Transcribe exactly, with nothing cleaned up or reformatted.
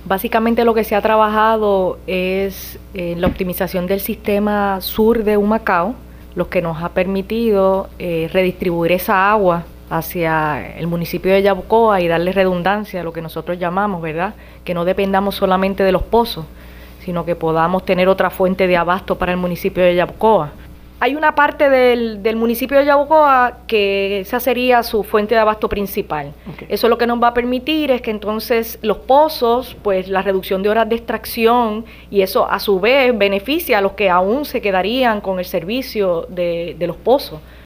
Básicamente lo que se ha trabajado es eh, la optimización del sistema sur de Humacao, lo que nos ha permitido eh, redistribuir esa agua hacia el municipio de Yabucoa y darle redundancia a lo que nosotros llamamos, ¿verdad? Que no dependamos solamente de los pozos, sino que podamos tener otra fuente de abasto para el municipio de Yabucoa. Hay una parte del, del municipio de Yabucoa que esa sería su fuente de abasto principal. Okay. Eso lo que nos va a permitir es que entonces los pozos, pues la reducción de horas de extracción, y eso a su vez beneficia a los que aún se quedarían con el servicio de, de los pozos.